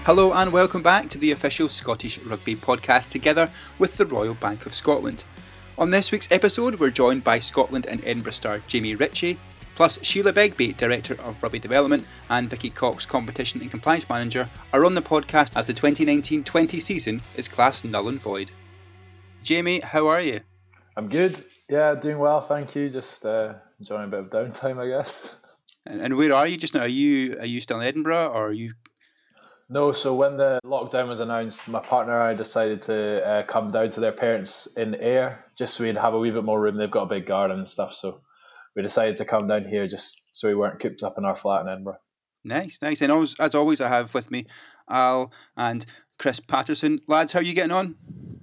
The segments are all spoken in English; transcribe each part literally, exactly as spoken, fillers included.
Hello and welcome back to the official Scottish Rugby podcast together with the Royal Bank of Scotland. On this week's episode we're joined by Scotland and Edinburgh star Jamie Ritchie, plus Sheila Begbie, Director of Rugby Development, and Vicky Cox, Competition and Compliance Manager, are on the podcast as the twenty nineteen twenty season is classed null and void. Jamie, how are you? I'm good. Yeah, doing well, thank you. Just uh, enjoying a bit of downtime, I guess. And, and where are you just now? Are you are you still in Edinburgh or are you... No, so when the lockdown was announced, my partner and I decided to uh, come down to their parents in Ayr, just so we'd have a wee bit more room. They've got a big garden and stuff, so we decided to come down here just so we weren't cooped up in our flat in Edinburgh. Nice, nice. And as, as always, I have with me Al and Chris Patterson. Lads, how are you getting on?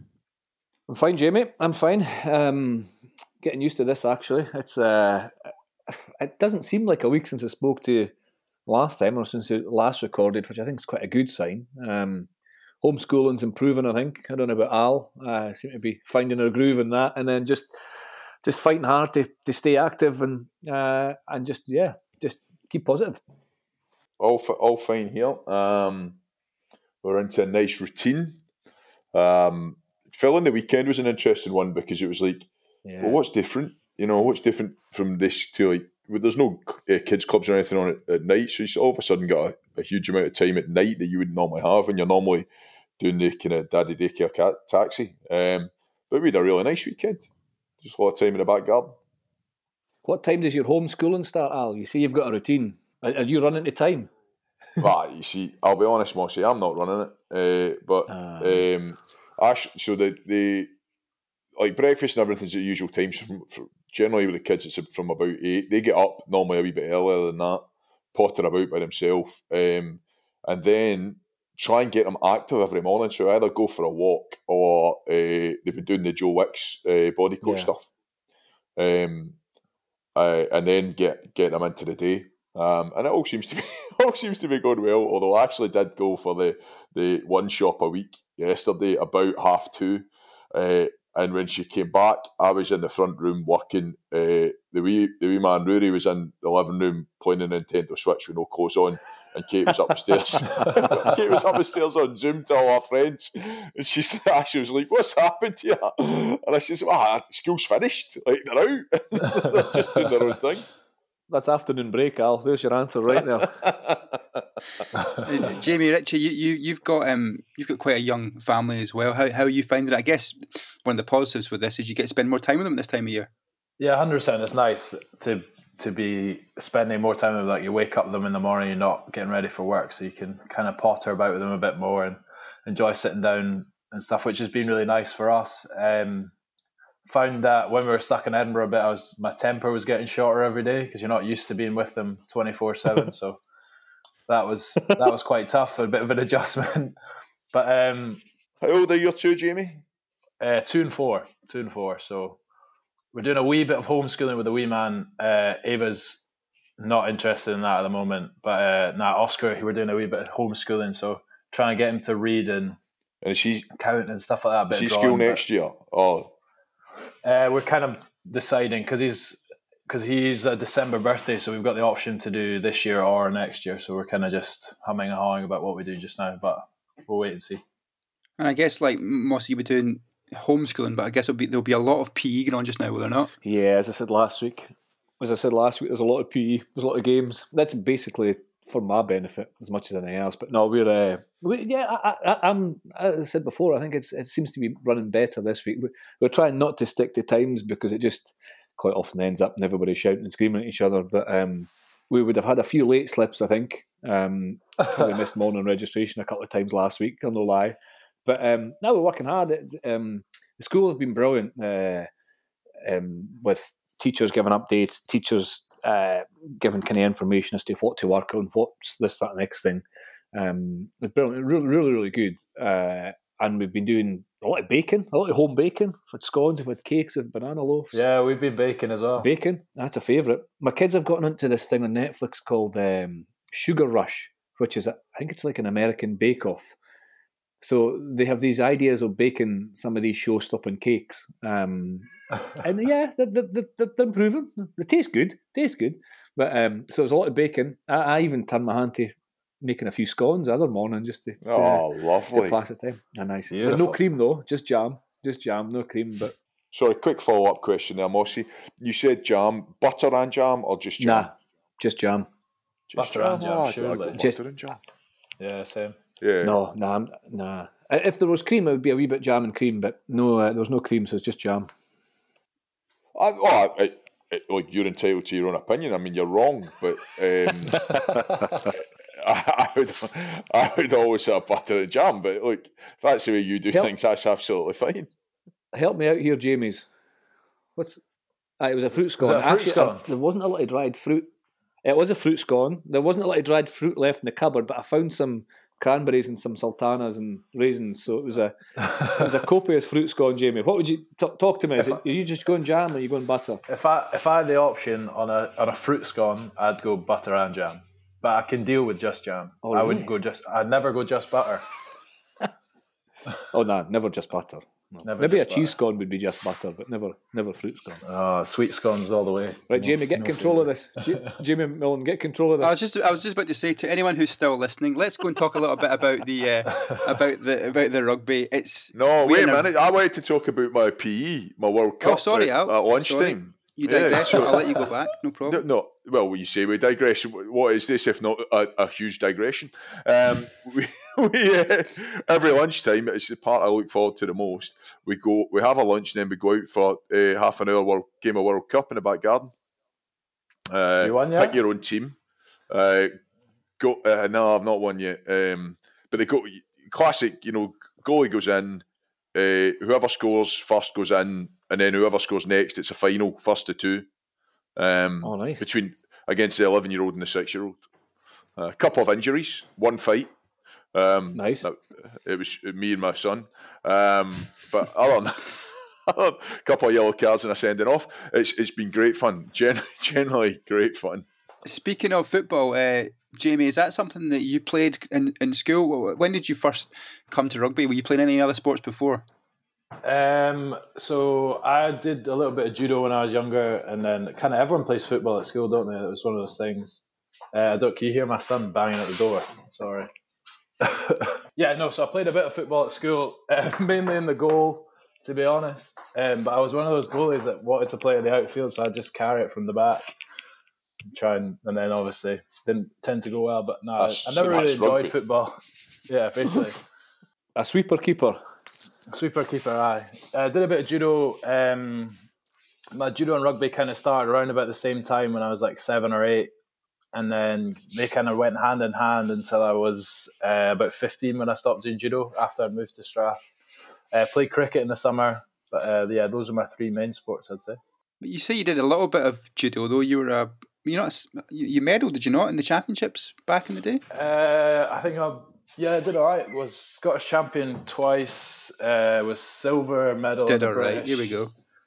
I'm fine, Jamie. I'm fine. Um, getting used to this, actually. It's uh, it doesn't seem like a week since I spoke to you last time, or since it last recorded, which I think is quite a good sign. Um, homeschooling's improving, I think. I don't know about Al. I uh, seem to be finding a groove in that, and then just just fighting hard to, to stay active and uh, and just yeah, just keep positive. All all fine here. Um, we're into a nice routine. Um, filling the weekend was an interesting one because it was like, yeah. well, what's different? You know, what's different from this to like? There's no uh, kids clubs or anything on it at night, so you all of a sudden got a, a huge amount of time at night that you wouldn't normally have, and you're normally doing the kind of daddy daycare cat taxi. Um, but we had a really nice weekend. Just a lot of time in the back garden. What time does your homeschooling start, Al? You see, you've got a routine. Are, are you running to time? Ah, you see, I'll be honest, Mossy, I'm not running it. Uh, but uh, um, Ash, so the the like breakfast and everything's at the usual times. From, from, generally with the kids, it's from about eight. They get up normally a wee bit earlier than that, potter about by themselves, um, and then try and get them active every morning. So either go for a walk or uh, they've been doing the Joe Wicks uh, body coach yeah. stuff, um, uh, and then get get them into the day. Um, and it all seems to be all seems to be going well. Although I actually did go for the, the one shop a week yesterday about half two, uh, and when she came back, I was in the front room working. Uh, the wee the wee man Rory was in the living room playing a Nintendo Switch with no clothes on, and Kate was upstairs. Kate was upstairs on Zoom to all our friends, and she said, she was like, "What's happened to you?" And I said, "Ah, school's finished. Like they're out. They're just doing their own thing." That's afternoon break, Al. There's your answer right there. uh, Jamie Ritchie, you, you you've got um you've got quite a young family as well. How how are you finding it? I guess one of the positives with this is you get to spend more time with them this time of year. Yeah, one hundred percent. It's nice to to be spending more time with them. Like you wake up with them in the morning, you're not getting ready for work, so you can kind of potter about with them a bit more and enjoy sitting down and stuff, which has been really nice for us. Um, found that when we were stuck in Edinburgh a bit, I was my temper was getting shorter every day because you're not used to being with them twenty-four seven. So that was that was quite tough, a bit of an adjustment. But um, how old are your two, Jamie? Uh, two and four, two and four. So we're doing a wee bit of homeschooling with the wee man. Uh, Ava's not interested in that at the moment, but uh, now Oscar, we're doing a wee bit of homeschooling. So trying to get him to read and and she count and stuff like that. A bit is he of drawing, school next but, year? Oh. Uh, we're kind of deciding because he's because he's a December birthday, so we've got the option to do this year or next year. So we're kind of just humming and hawing about what we do just now, but we'll wait and see. And I guess like most of you be doing homeschooling, but I guess there'll be there'll be a lot of P E going on just now, will there not? Yeah, as I said last week, as I said last week, there's a lot of P E, there's a lot of games. That's basically for my benefit as much as anything else. But no, we're uh, we, yeah. I, I, I'm as I said before, I think it's it seems to be running better this week. We're trying not to stick to times because it just quite often ends up in everybody shouting and screaming at each other. But um, we would have had a few late slips, I think. Um, probably missed morning registration a couple of times last week. I'll no lie. But um, now we're working hard. Um, the school has been brilliant uh, um, with teachers giving updates, teachers uh, giving kind of information as to what to work on, what's this, that, next thing. Um, it's brilliant, really, really, really good. Uh, and we've been doing a lot of baking, a lot of home baking. We've had scones, we've had cakes, we've had banana loaves. Yeah, we've been baking as well. Bacon, that's a favourite. My kids have gotten into this thing on Netflix called um, Sugar Rush, which is, I think it's like an American bake-off. So they have these ideas of baking some of these show-stopping cakes. Um, and yeah, they're, they're, they're, they're improving. They taste good. Taste good. But um, so there's a lot of baking. I, I even turned my hand to making a few scones the other morning just to, Oh, to, lovely. to pass the time. Ah, nice. But Beautiful. no cream though, just jam. Just jam, no cream. But Sorry, quick follow-up question there, Mossy. You said jam, butter and jam, or just jam? nah, just jam. Just Butter and jam, Oh, I- I surely. got Just- butter and jam. Yeah, same. Yeah. No, nah, I'm- nah. If there was cream, it would be a wee bit jam and cream, but no, uh, there was no cream, so it's just jam. I, oh, I, I, like you're entitled to your own opinion. I mean, you're wrong, but um, I, I would, I would always have butter and jam. But look, if that's the way you do Yep. things, that's absolutely fine. Help me out here, Jamie's. What's? Ah, it was a fruit scone. it a fruit Actually, scone? I- there wasn't a lot of dried fruit. It was a fruit scone. There wasn't a lot of dried fruit left in the cupboard, but I found some cranberries and some sultanas and raisins. So it was a it was a copious fruit scone, Jamie. What would you t- talk to me? Is If it, are you just going jam or are you going butter? If I if I had the option on a on a fruit scone, I'd go butter and jam. But I can deal with just jam. Oh, I really? wouldn't go just. I'd never go just butter. Oh no, never just butter. No. Never Maybe a just cheese butter. scone would be just butter, but never never fruit scone. Oh, sweet scones all the way. Right, No- Jamie, get no control of savoury. this. J- Jamie Millen, get control of this. I was just I was just about to say to anyone who's still listening, let's go and talk a little bit about the uh, about the about the rugby. It's No, we wait a never- minute. I wanted to talk about my P E, my World Cup Oh, sorry, at, Al. at lunchtime. Sorry. You Yeah, digress. so- I'll let you go back. No No, problem. no, well, when you say we digress, what is this if not a, a huge digression? Um, we, we uh, every lunchtime, it's the part I look forward to the most. We go, we have a lunch, and then we go out for uh, half an hour world, game of World Cup in the back garden. Uh, You won pick yet? your own team. Uh, go. Uh, no, I've not won yet. Um, but they go classic. You know, goalie goes in. Uh, whoever scores first goes in, and then whoever scores next, it's a final, first to two. Um, Oh, nice. Between against the eleven-year-old and the six-year-old. A uh, couple of injuries, one fight. Um, Nice. no, It was me and my son. Um, but other than a couple of yellow cards and a sending off. It's it's been great fun. Gen- generally great fun. Speaking of football, uh, Jamie, is that something that you played in, in school? When did you first come to rugby? Were you playing any other sports before? Um, so I did a little bit of judo when I was younger, and then kind of everyone plays football at school, don't they? It was one of those things. Uh, I don't. Can you hear my son banging at the door? Sorry. Yeah, no. So I played a bit of football at school, uh, mainly in the goal, to be honest. Um, but I was one of those goalies that wanted to play in the outfield, so I'd just carry it from the back, try and, and then obviously didn't tend to go well. But no, I, That's- I never so really that's enjoyed rugby. football. Yeah, basically. A sweeper keeper. Sweeper keeper, aye. I did a bit of judo. Um, my judo and rugby kind of started around about the same time when I was like seven or eight. And then they kind of went hand in hand until I was uh, about fifteen when I stopped doing judo after I moved to Strath. Uh, played cricket in the summer. But uh, yeah, those are my three main sports, I'd say. But you say you did a little bit of judo, though. You were a you not you, you medalled, did you not, in the championships back in the day? Uh, I think I yeah, I did all right. Was Scottish champion twice. Uh, was silver medal. Did in the all right. British. Here we go.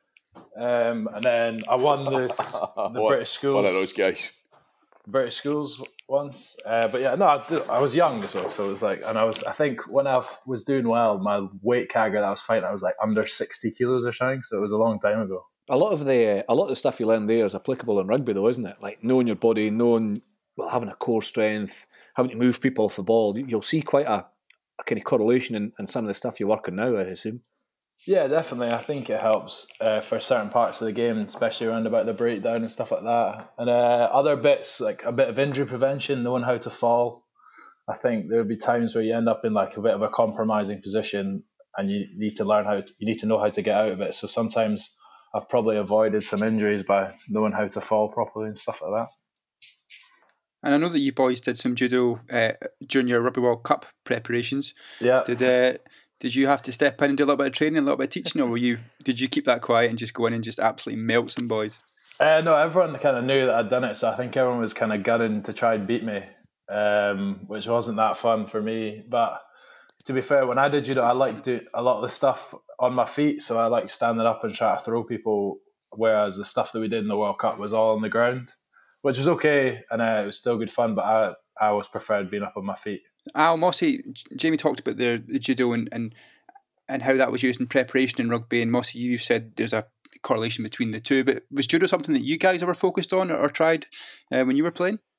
Um, and then I won this the One- British schools. One of those guys. British schools once, uh, but yeah, no, I, did, I was young, so, so it was like, and I was, I think when I was doing well, my weight category that I was fighting, I was like under sixty kilos or something, so it was a long time ago. A lot of the a lot of the stuff you learn there is applicable in rugby, though, isn't it? Like knowing your body, knowing well, having a core strength, having to move people off the ball. You'll see quite a, a kind of correlation in, in some of the stuff you're working now, I assume. Yeah, definitely. I think it helps uh, for certain parts of the game, especially around about the breakdown and stuff like that. And uh, other bits, like a bit of injury prevention, knowing how to fall. I think there would be times where you end up in like a bit of a compromising position, and you need to learn how to, you need to know how to get out of it. So sometimes I've probably avoided some injuries by knowing how to fall properly and stuff like that. And I know that you boys did some judo uh, during your Rugby World Cup preparations. Yeah. Did uh, did you have to step in and do a little bit of training, a little bit of teaching, or were you did you keep that quiet and just go in and just absolutely melt some boys? Uh, no, everyone kind of knew that I'd done it, so I think everyone was kind of gunning to try and beat me, um, which wasn't that fun for me. But to be fair, when I did judo, I liked do a lot of the stuff on my feet, so I liked standing up and trying to throw people, whereas the stuff that we did in the World Cup was all on the ground, which was okay, and uh, it was still good fun, but I, I always preferred being up on my feet. Al Mossy, Jamie talked about the, the judo and, and and how that was used in preparation in rugby, and Mossy, you said there's a correlation between the two, but was judo something that you guys ever focused on or, or tried uh, when you were playing?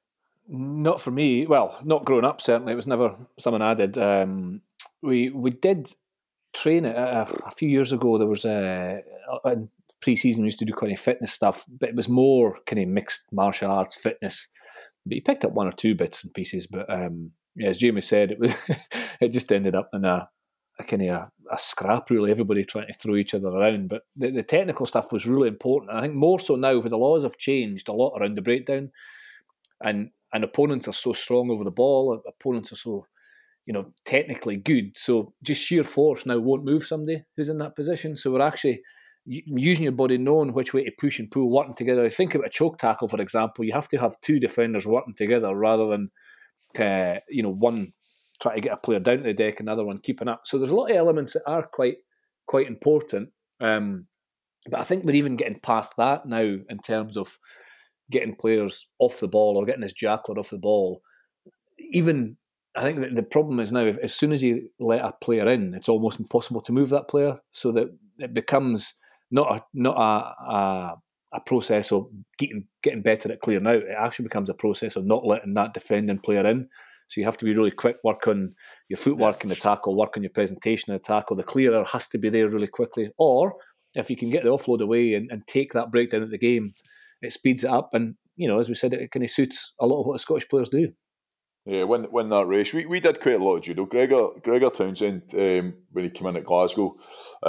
Not for me. Well, not growing up, certainly. It was never something I did. Um, we we did train it uh, a few years ago. There was a uh, in pre-season we used to do kind of fitness stuff, but it was more kind of mixed martial arts fitness. But he picked up one or two bits and pieces. But um, yeah, as Jamie said, it was it just ended up in a, a kind of a, a scrap. Really, everybody trying to throw each other around. But the, the technical stuff was really important. And I think more so now, when the laws have changed a lot around the breakdown, and and opponents are so strong over the ball. Opponents are so, you know, technically good. So just sheer force now won't move somebody who's in that position. So we're actually using your body, knowing which way to push and pull, working together. Think about a choke tackle, for example. You have to have two defenders working together rather than, uh, you know, one trying to get a player down to the deck and another one keeping up. So there's a lot of elements that are quite quite important. Um, but I think we're even getting past that now in terms of getting players off the ball or getting this jackler off the ball. Even, I think that the problem is now, if, as soon as you let a player in, it's almost impossible to move that player, so that it becomes not a not a a, a process of getting getting better at clearing out. It actually becomes a process of not letting that defending player in. So you have to be really quick, work on your footwork in the tackle, work on your presentation in the tackle. The clearer has to be there really quickly. Or if you can get the offload away and, and take that breakdown at the game, it speeds it up, and you know, as we said, it kind of suits a lot of what the Scottish players do. Yeah, win win that race. We we did quite a lot of judo. Gregor Gregor Townsend, um, when he came in at Glasgow,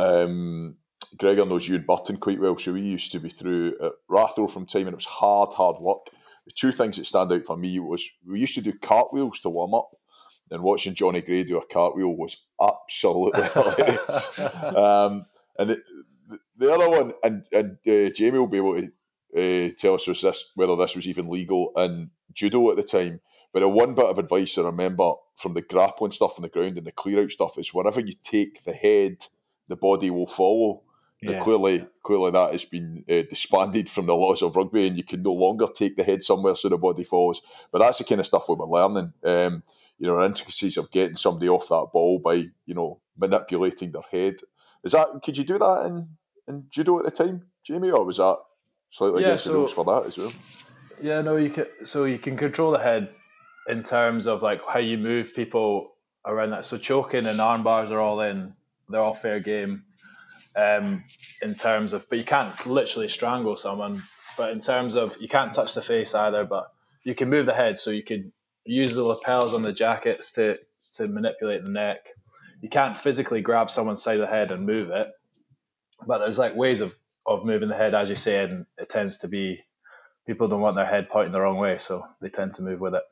um, Gregor knows Ewan Burton quite well, so we used to be through at Rathdrum from time, and it was hard, hard work. The two things that stand out for me was we used to do cartwheels to warm up, and watching Johnny Gray do a cartwheel was absolutely hilarious. Um, and the, the other one, and and uh, Jamie will be able to uh, tell us was this, whether this was even legal in judo at the time. But the one bit of advice I remember from the grappling stuff on the ground and the clear out stuff is wherever you take the head, the body will follow. Yeah. Now, clearly, clearly that has been uh, disbanded from the laws of rugby, and you can no longer take the head somewhere so the body follows. But that's the kind of stuff we were learning. Um, you know, intricacies of getting somebody off that ball by, you know, manipulating their head. Is that, could you do that in, in judo at the time, Jamie, or was that slightly Yeah, against so, the rules for that as well? Yeah, no, you can. So you can control the head in terms of like how you move people around that. So choking and arm bars are all in; they're all fair game. Um, in terms of, but you can't literally strangle someone. But in terms of, you can't touch the face either. But you can move the head, so you could use the lapels on the jackets to to manipulate the neck. You can't physically grab someone's side of the head and move it, but there's like ways of of moving the head, as you say, and it tends to be people don't want their head pointing the wrong way, so they tend to move with it.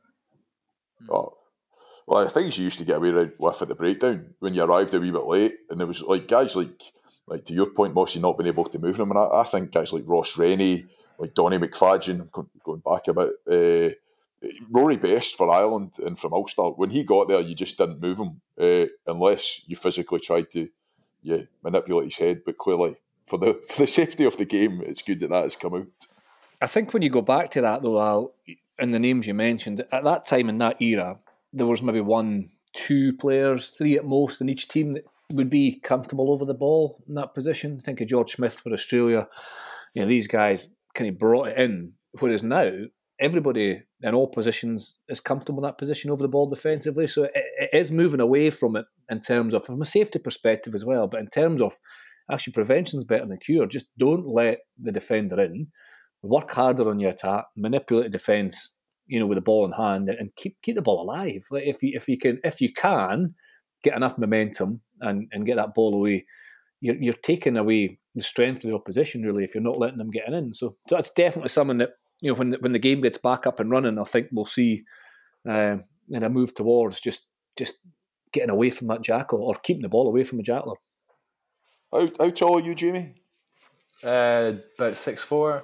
Oh. Well, the things you used to get away with at the breakdown when you arrived a wee bit late, and there was like guys like, like to your point, Mossy, not being able to move them. And I, I think guys like Ross Rennie, like Donny McFadden, going back a bit, uh, Rory Best for Ireland and from Ulster, when he got there, you just didn't move him uh, unless you physically tried to yeah, manipulate his head. But clearly, for the for the safety of the game, it's good that that has come out. I think when you go back to that, though, Al, and the names you mentioned, at that time in that era, there was maybe one, two players, three at most in each team that would be comfortable over the ball in that position. Think of George Smith for Australia. You know, these guys kind of brought it in, whereas now everybody in all positions is comfortable in that position over the ball defensively. So it, it is moving away from it in terms of, from a safety perspective as well, but in terms of actually prevention is better than cure. Just don't let the defender in. Work harder on your attack, manipulate defence, you know, with the ball in hand, and keep keep the ball alive. Like if you if you can if you can get enough momentum and, and get that ball away, you're you're taking away the strength of the opposition really if you're not letting them get in. So, so that's definitely something that, you know, when the, when the game gets back up and running, I think we'll see uh, in a move towards just just getting away from that jackal or keeping the ball away from the jackler. How how tall are you, Jamie? Uh, about six four.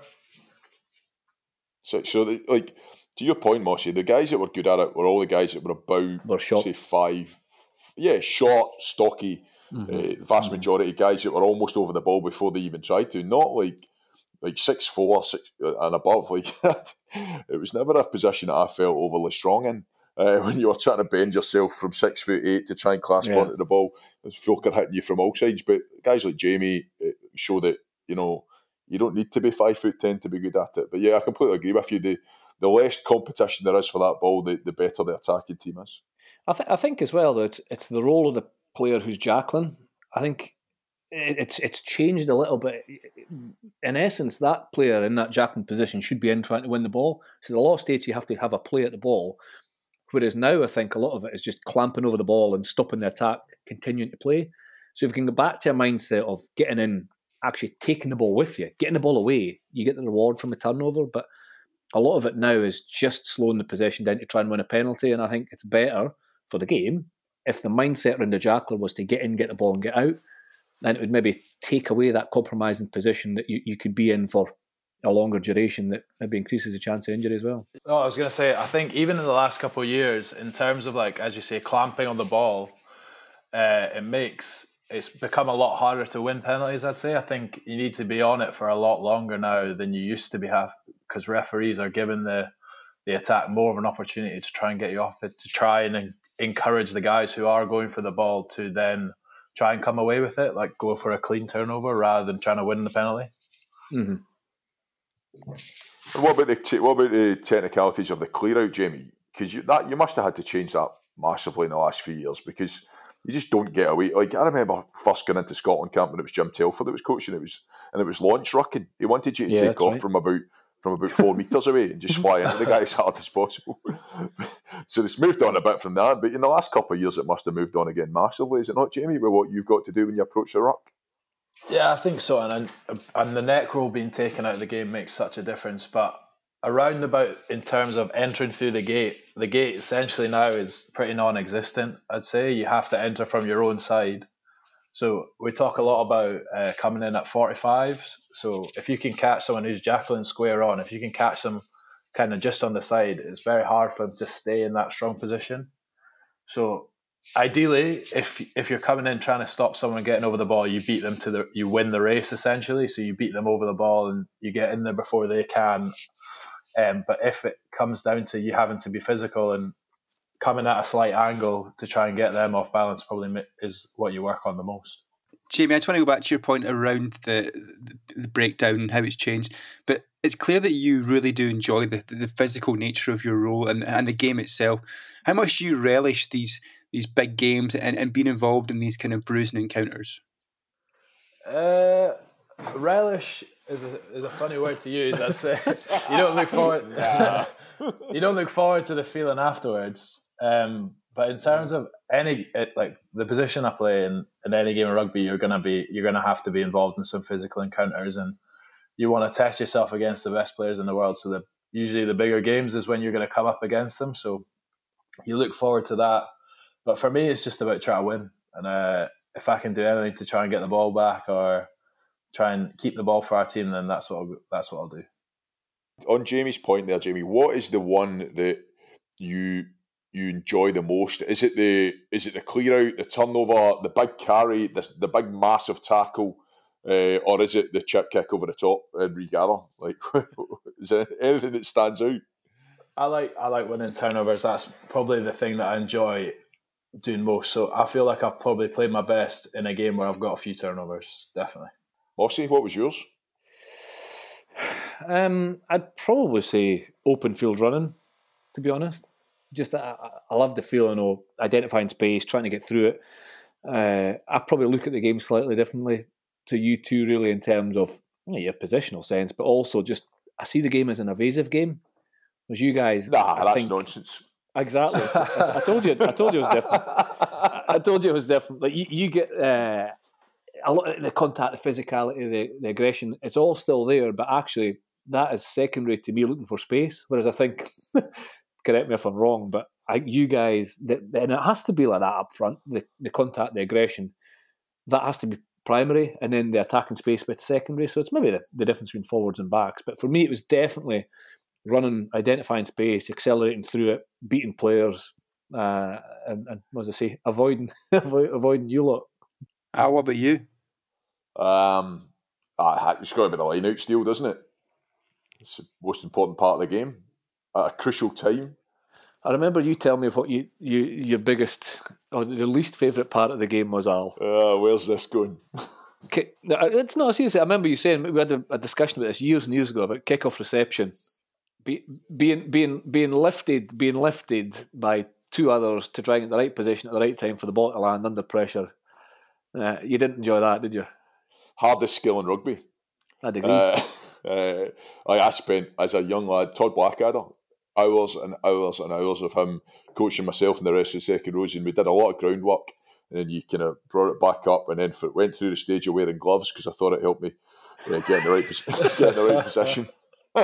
So, so the, like to your point, Mossy, the guys that were good at it were all the guys that were about, Were short. say, five, yeah, short, stocky. Mm-hmm. Uh, the vast mm-hmm. majority of guys that were almost over the ball before they even tried to. Not like like six four, six and above. Like it was never a position that I felt overly strong in. Uh, when you were trying to bend yourself from six foot eight to try and clasp yeah. onto the ball, there's folk are hitting you from all sides. But guys like Jamie show that, you know, you don't need to be five foot ten to be good at it. But yeah, I completely agree with you. The the less competition there is for that ball, the, the better the attacking team is. I, th- I think as well that it's, it's the role of the player who's jackling. I think it, it's it's changed a little bit. In essence, that player in that jackling position should be in trying to win the ball. So in a lot of states you have to have a play at the ball, whereas now I think a lot of it is just clamping over the ball and stopping the attack, continuing to play. So if you can go back to a mindset of getting in, actually taking the ball with you, getting the ball away, you get the reward from a turnover. But a lot of it now is just slowing the possession down to try and win a penalty. And I think it's better for the game if the mindset around the jackler was to get in, get the ball and get out, then it would maybe take away that compromising position that you, you could be in for a longer duration that maybe increases the chance of injury as well. Oh, I was going to say, I think even in the last couple of years, in terms of, like, as you say, clamping on the ball, uh, it makes... it's become a lot harder to win penalties, I'd say. I think you need to be on it for a lot longer now than you used to be, have, because referees are giving the, the attack more of an opportunity to try and get you off it, to try and encourage the guys who are going for the ball to then try and come away with it, like go for a clean turnover rather than trying to win the penalty. Mm-hmm. And what about the te- what about the technicalities of the clear out, Jamie? Because you that you must have had to change that massively in the last few years, because you just don't get away. Like, I remember first going into Scotland camp when it was Jim Telford that was coaching. It was and it was launch rucking. He wanted you to Yeah, take off right. from about from about four metres away and just fly into the guy as hard as possible. So it's moved on a bit from that, but in the last couple of years it must have moved on again massively. Is it not, Jamie, with what you've got to do when you approach the ruck? Yeah, I think so. And and the neck roll being taken out of the game makes such a difference. But around about in terms of entering through the gate, the gate essentially now is pretty non-existent, I'd say. You have to enter from your own side. So we talk a lot about uh, coming in at forty-five. So if you can catch someone who's jackling square on, if you can catch them kind of just on the side, it's very hard for them to stay in that strong position. So ideally, if if you're coming in trying to stop someone getting over the ball, you beat them to the, you win the race essentially. So you beat them over the ball and you get in there before they can. Um, but if it comes down to you having to be physical and coming at a slight angle to try and get them off balance, probably is what you work on the most. Jamie, I just want to go back to your point around the, the, the breakdown and how it's changed. But it's clear that you really do enjoy the, the physical nature of your role and, and the game itself. How much do you relish these these big games and, and being involved in these kind of bruising encounters? Uh, relish is a, is a funny word to use. I'd say you don't look forward. you don't look forward to the feeling afterwards. Um, but in terms of any like the position I play in, in any game of rugby, you're gonna be you're gonna have to be involved in some physical encounters, and you want to test yourself against the best players in the world. So the usually the bigger games is when you're going to come up against them. So you look forward to that. But for me, it's just about trying to win. And uh, if I can do anything to try and get the ball back or try and keep the ball for our team, then that's what I'll, that's what I'll do. On Jamie's point there, Jamie, what is the one that you you enjoy the most? Is it the is it the clear out, the turnover, the big carry, the the big massive tackle, uh, or is it the chip kick over the top and regather? Like, is there anything that stands out? I like I like winning turnovers. That's probably the thing that I enjoy doing most. So I feel like I've probably played my best in a game where I've got a few turnovers. Definitely. Mossy, what was yours? Um, I'd probably say open field running, to be honest. Just I, I love the feeling of identifying space, trying to get through it. Uh, I probably look at the game slightly differently to you two, really, in terms of you know, your positional sense, but also just I see the game as an evasive game. As you guys, nah, I that's think, nonsense. Exactly. I, I told you. I told you it was different. I, I told you it was different. Like you, you get uh, a lot of the contact, the physicality, the, the aggression. It's all still there, but actually, that is secondary to me looking for space. Whereas I think, correct me if I'm wrong, but I think you guys, and it has to be like that up front. The the contact, the aggression, that has to be primary, and then the attacking space bit secondary. So it's maybe the, the difference between forwards and backs. But for me, it was definitely running, identifying space, accelerating through it, beating players, uh, and, and what does I say, avoiding avoiding you lot. Ah, what about you? Um, ah, it's got to be the line out steal, doesn't it? It's the most important part of the game at a crucial time. I remember you telling me what you, you your biggest or your least favourite part of the game was, Al. Uh, where's this going? Kick, it's not seriously. I remember you saying we had a, a discussion about this years and years ago about kick-off reception. Be, being being being lifted, being lifted by two others to try and get the right position at the right time for the ball to land under pressure. Uh, you didn't enjoy that, did you? Hardest skill in rugby. I'd agree. Uh, uh, I spent, as a young lad, Todd Blackadder, hours and hours and hours of him coaching myself and the rest of the second rows, and we did a lot of groundwork, and then you kind of brought it back up, and then for, went through the stage of wearing gloves because I thought it helped me uh, get in the right, get in the right position. uh,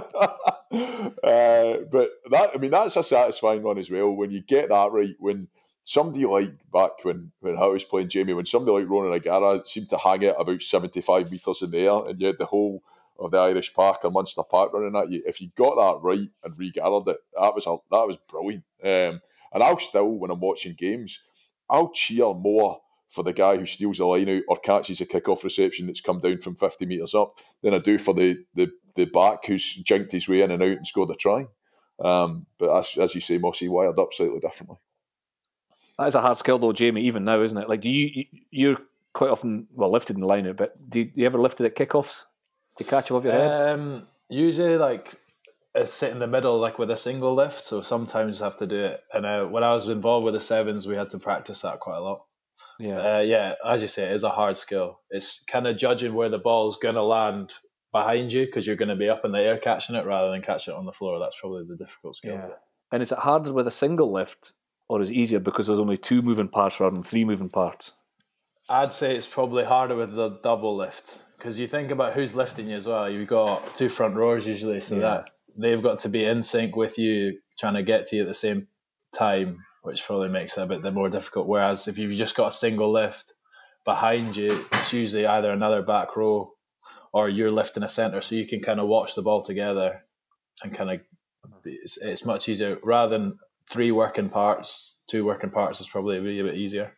but that, I mean, that's a satisfying one as well when you get that right. When somebody like back when when I was playing Jamie, when somebody like Ronan O'Gara seemed to hang it about seventy-five metres in the air, and you had the whole of the Irish Park or Munster Park running at you. If you got that right and regathered it, that was a, that was brilliant. Um, and I'll still, when I'm watching games, I'll cheer more for the guy who steals the line out or catches a kick-off reception that's come down from fifty metres up than I do for the, the, the back who's jinked his way in and out and scored a try. Um, but as, as you say, Mossy, wired up slightly differently. That is a hard skill though, Jamie, even now, isn't it? Like, do you, you're quite often, well, lifted in the line out, but do you, do you ever lifted at kick-offs to catch above your head? Um, usually, like, it's sit in the middle, like with a single lift, so sometimes I have to do it. And uh, when I was involved with the sevens, we had to practice that quite a lot. Yeah, uh, yeah. As you say, it is a hard skill. It's kind of judging where the ball's going to land behind you because you're going to be up in the air catching it rather than catching it on the floor. That's probably the difficult skill. yeah. And is it harder with a single lift, or is it easier because there's only two moving parts rather than three moving parts? I'd say it's probably harder with the double lift because you think about who's lifting you as well. You've got two front rowers usually, so yeah. that they've got to be in sync with you, trying to get to you at the same time, which probably makes it a bit more difficult. Whereas if you've just got a single lift behind you, it's usually either another back row or you're lifting a centre, so you can kind of watch the ball together and kind of it's, it's much easier rather than three working parts. Two working parts is probably a bit easier.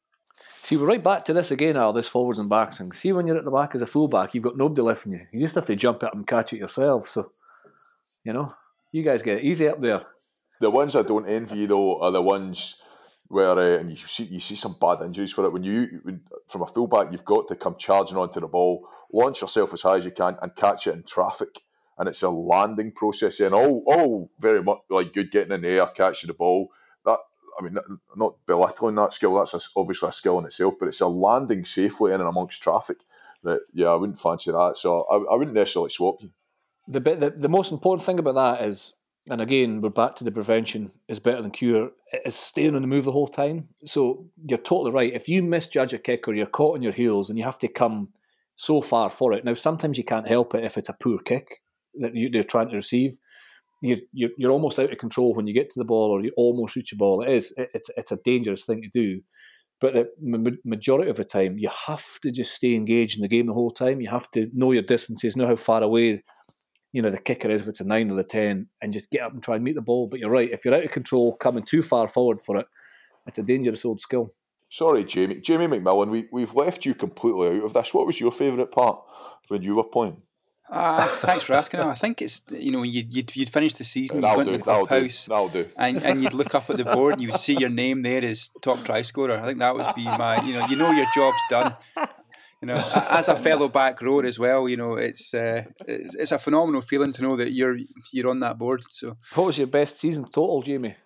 See, we're right back to this again, Al, this forwards and backs thing. See, when you're at the back as a fullback, you've got nobody lifting you. You just have to jump up and catch it yourself. So, you know, you guys get it easy up there. The ones I don't envy, though, are the ones where, uh, and you see you see some bad injuries for it, when you, when, from a fullback, you've got to come charging onto the ball, launch yourself as high as you can and catch it in traffic. And it's a landing process, and all, all very much like good getting in the air, catching the ball. That, I mean, not belittling that skill, that's a, obviously a skill in itself, but it's a landing safely in and amongst traffic that, yeah, I wouldn't fancy that. So I, I wouldn't necessarily swap you. The, bit, the the most important thing about that is, and again, we're back to the prevention is better than cure, is staying on the move the whole time. So you're totally right. If you misjudge a kick or you're caught on your heels and you have to come so far for it, now sometimes you can't help it if it's a poor kick that you're trying to receive. You, you're, you're almost out of control when you get to the ball or you almost reach the ball. It is, it, it's, it's a dangerous thing to do. But the majority of the time, you have to just stay engaged in the game the whole time. You have to know your distances, know how far away, you know, the kicker is, if it's a nine or the ten, and just get up and try and meet the ball. But you're right, if you're out of control, coming too far forward for it, it's a dangerous old skill. Sorry, Jamie. Jamie McMillan, we, we've left you completely out of this. What was your favourite part when you were playing? Uh, thanks for asking. I think it's, you know, you'd, you'd, you'd finish the season, That'll you'd go into do, the clubhouse, that'll do, that'll do. And, and you'd look up at the board and you would see your name there as top try scorer. I think that would be my, you know, you know your job's done. You know, as a fellow back rower as well, you know, it's, uh, it's it's a phenomenal feeling to know that you're you're on that board. So, what was your best season total, Jamie?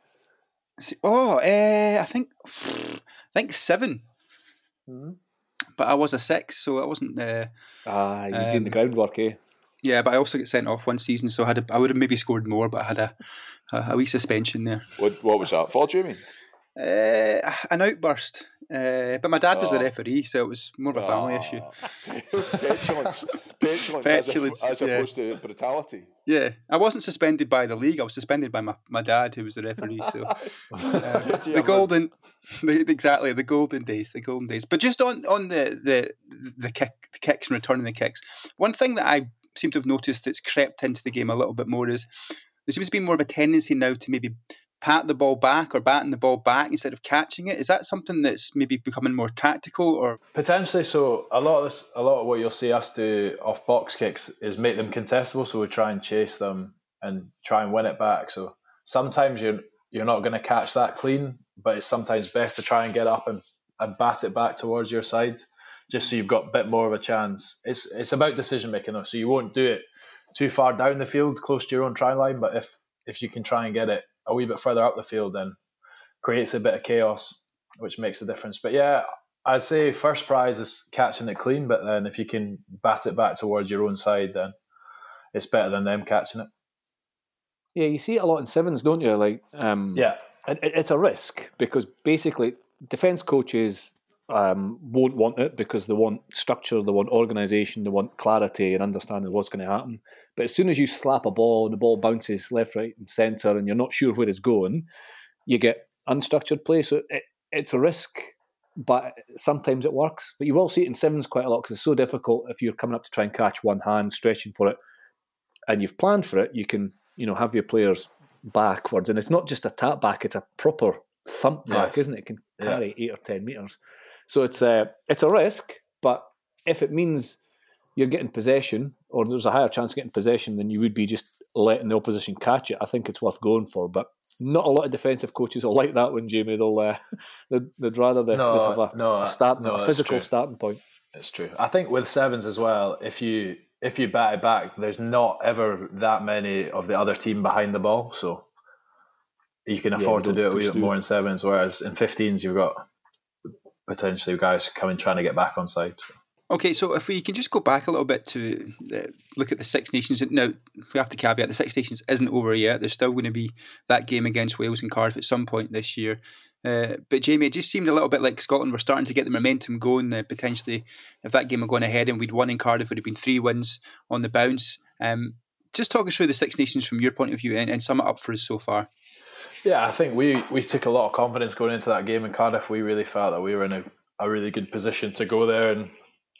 Oh, uh, I think I think seven. Mm-hmm. But I was a six, so I wasn't. Uh, ah, you um, did the groundwork, eh? Yeah, but I also got sent off one season, so I had a, I would have maybe scored more, but I had a a, a wee suspension there. What what was that for, Jamie? Uh, an outburst. Uh, but my dad was oh. the referee, so it was more of a family oh. issue. Petulance, petulance, Petulance as, a, as yeah. opposed to brutality. Yeah, I wasn't suspended by the league. I was suspended by my, my dad, who was the referee. So uh, the golden, the, exactly the golden days, the golden days. But just on on the the the kick, the kicks and returning the kicks. One thing that I seem to have noticed that's crept into the game a little bit more is there seems to be more of a tendency now to maybe pat the ball back or batting the ball back instead of catching it. Is that something that's maybe becoming more tactical, or potentially? So a lot of this, a lot of what you'll see us do off box kicks is make them contestable. So we try and chase them and try and win it back. So sometimes you're you're not going to catch that clean, but it's sometimes best to try and get up and, and bat it back towards your side, just so you've got a bit more of a chance. It's it's about decision making though. So you won't do it too far down the field, close to your own try line. But if if you can try and get it a wee bit further up the field, then creates a bit of chaos, which makes a difference. But yeah, I'd say first prize is catching it clean. But then if you can bat it back towards your own side, then it's better than them catching it. Yeah, you see it a lot in sevens, don't you? Like, um, yeah, it, it's a risk because basically defence coaches um, won't want it because they want structure, they want organisation, they want clarity and understanding of what's going to happen. But as soon as you slap a ball and the ball bounces left, right and centre and you're not sure where it's going, you get unstructured play. So it, it's a risk, but sometimes it works. But you will see it in sevens quite a lot because it's so difficult if you're coming up to try and catch one hand, stretching for it, and you've planned for it, you can, you know, have your players backwards. And it's not just a tap back, it's a proper thump back, yes. isn't it? It can carry yeah. eight or ten metres. So it's a, it's a risk, but if it means you're getting possession, or there's a higher chance of getting possession than you would be just letting the opposition catch it, I think it's worth going for. But not a lot of defensive coaches will like that one, Jamie. They'll uh, they'd, they'd rather they, no, have a, no, a start, no, a physical true. starting point. It's true. I think with sevens as well, if you if you bat it back, there's not ever that many of the other team behind the ball, so you can afford yeah, you to do it a wee bit more in sevens. Whereas in fifteens, you've got potentially guys coming trying to get back on side. Okay, so if we can just go back a little bit to uh, look at the Six Nations. Now, we have to caveat, the Six Nations isn't over yet. There's still going to be that game against Wales and Cardiff at some point this year. Uh, but Jamie, it just seemed a little bit like Scotland were starting to get the momentum going. Uh, potentially, if that game had gone ahead and we'd won in Cardiff, it would have been three wins on the bounce. Um, just talk us through the Six Nations from your point of view and, and sum it up for us so far. Yeah, I think we, we took a lot of confidence going into that game in Cardiff. We really felt that we were in a, a really good position to go there and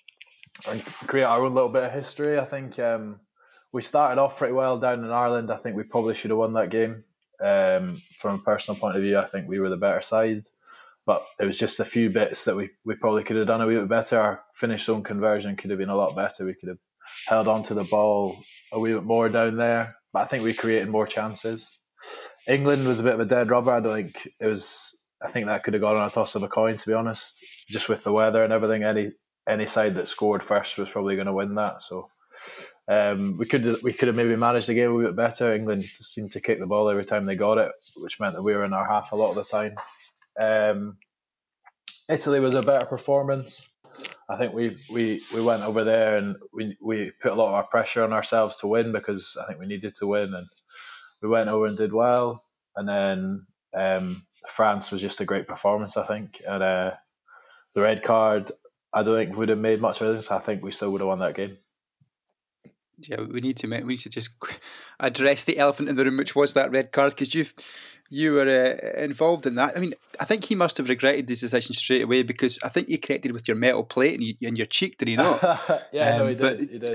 and create our own little bit of history. I think um, we started off pretty well down in Ireland. I think we probably should have won that game. Um, from a personal point of view, I think we were the better side. But it was just a few bits that we, we probably could have done a wee bit better. Our finish zone conversion could have been a lot better. We could have held on to the ball a wee bit more down there. But I think we created more chances. England was a bit of a dead rubber. I don't think it was... I think that could have gone on a toss of a coin, to be honest. Just with the weather and everything, any any side that scored first was probably going to win that. So um, we could we could have maybe managed the game a bit better. England just seemed to kick the ball every time they got it, which meant that we were in our half a lot of the time. Um, Italy was a better performance. I think we, we, we went over there and we, we put a lot of our pressure on ourselves to win because I think we needed to win, and we went over and did well. And then um, France was just a great performance, I think. And uh, the red card, I don't think would have made much of this. I think we still would have won that game. Yeah, we need to we need to just address the elephant in the room, which was that red card, because you've you were uh, involved in that. I mean, I think he must have regretted his decision straight away, because I think you corrected with your metal plate and you, in your cheek, did he not? yeah, um, no, he but, did. He did.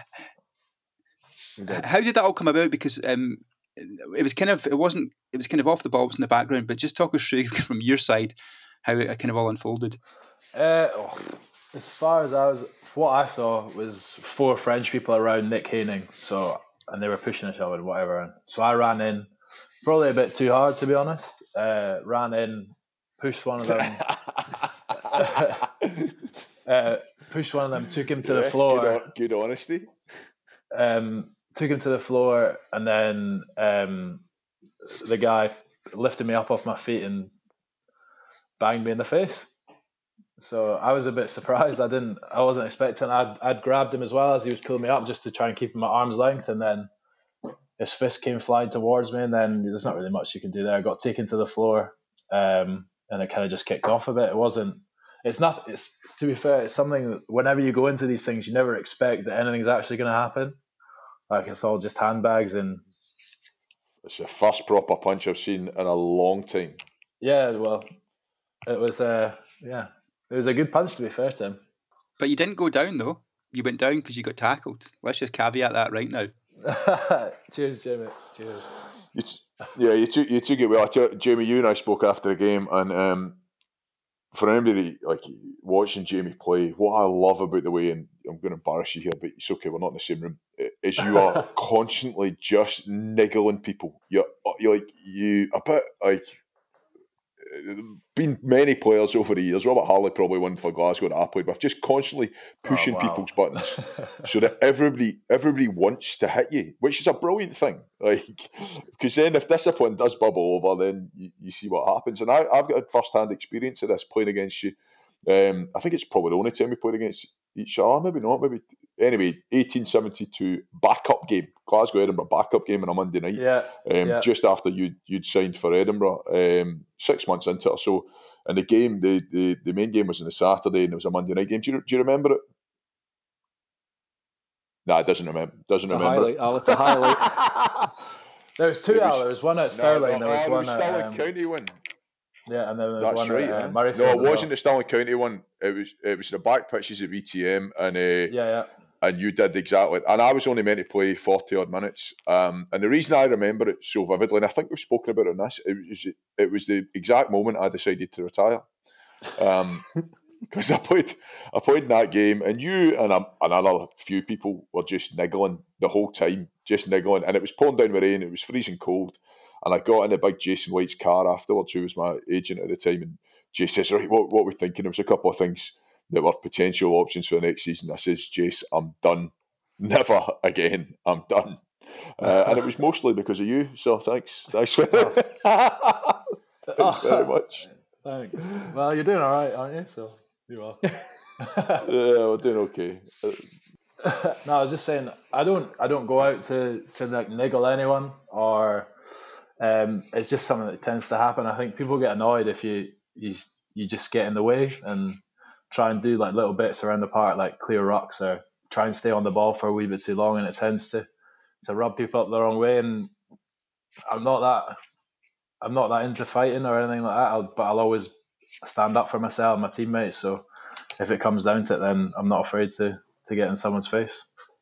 he did. How did that all come about? Because um, it was kind of it wasn't it was kind of off the ball, it was in the background. But just talk us through from your side how it kind of all unfolded. Uh, oh, as far as I was, what I saw was four French people around Nick Haining, so and they were pushing each other and whatever. And so I ran in, probably a bit too hard to be honest. Uh, ran in, pushed one of them, uh, pushed one of them, took him to yes, the floor. Good, good honesty. Um, took him to the floor, and then um, the guy lifted me up off my feet and banged me in the face. So I was a bit surprised. I didn't. I wasn't expecting. I'd I'd grabbed him as well as he was pulling me up, just to try and keep him at arm's length. And then his fist came flying towards me, and then there's not really much you can do there. I got taken to the floor, um, and it kind of just kicked off a bit. It wasn't. It's not. It's to be fair. It's something that whenever you go into these things, you never expect that anything's actually going to happen. Like it's all just handbags, and it's the first proper punch I've seen in a long time. Yeah, well, it was. Uh, yeah. It was a good punch, to be fair to him. But you didn't go down, though. You went down because you got tackled. Let's just caveat that right now. Cheers, Jamie. Cheers. You t- yeah, you took you took it well. T- Jamie, you and I spoke after the game, and um, for anybody like watching Jamie play, what I love about the way, and I'm going to embarrass you here, but it's okay, we're not in the same room, is you are constantly just niggling people. You're, you're like you a bit like. been many players over the years. Robert Harley probably won for Glasgow that I played with, just constantly pushing oh, wow. people's buttons so that everybody everybody wants to hit you, which is a brilliant thing. Like, because then if discipline does bubble over, then you, you see what happens. And I, I've got a first-hand experience of this playing against you. Um, I think it's probably the only time we played against each other. Maybe not. Maybe anyway. eighteen seventy-two backup game, Glasgow Edinburgh backup game on a Monday night. Yeah, um, yeah. Just after you you'd signed for Edinburgh, um, six months into it or so. And the game, the, the the main game was on the Saturday, and it was a Monday night game. Do you do you remember it? Nah, it doesn't remember. Doesn't it's remember. A highlight, Al, it's a highlight. There was two. It was, Al. There was one at Stirling. No, no, there was no, one it was at Stirling um, County one. Yeah, and then there was That's one right. at uh, Yeah. Murrayfield. No, it wasn't well. the Stirling County one. It was it was the back pitches at V T M, and uh, yeah, yeah. And you did exactly. And I was only meant to play forty odd minutes. Um, and the reason I remember it so vividly, and I think we've spoken about it on this, it was it was the exact moment I decided to retire. Um, because I played I played in that game, and you and a, another few people were just niggling the whole time, just niggling, and it was pouring down with rain. It was freezing cold. And I got in a big Jason White's car afterwards, who was my agent at the time, and Jace says, right, what, what are we thinking? There was a couple of things that were potential options for the next season. I says, Jace, I'm done. Never again. I'm done. Uh, and it was mostly because of you, so thanks. Thanks very, thanks very much. Thanks. Well, you're doing all right, aren't you? So you are. Yeah, we're doing okay. No, I was just saying, I don't, I don't go out to to like niggle anyone, or um, it's just something that tends to happen. I think people get annoyed if you you you just get in the way and try and do like little bits around the park, like clear rocks, or try and stay on the ball for a wee bit too long, and it tends to to rub people up the wrong way. And I'm not that I'm not that into fighting or anything like that, I'll, but I'll always stand up for myself and my teammates. So if it comes down to it, then I'm not afraid to to get in someone's face.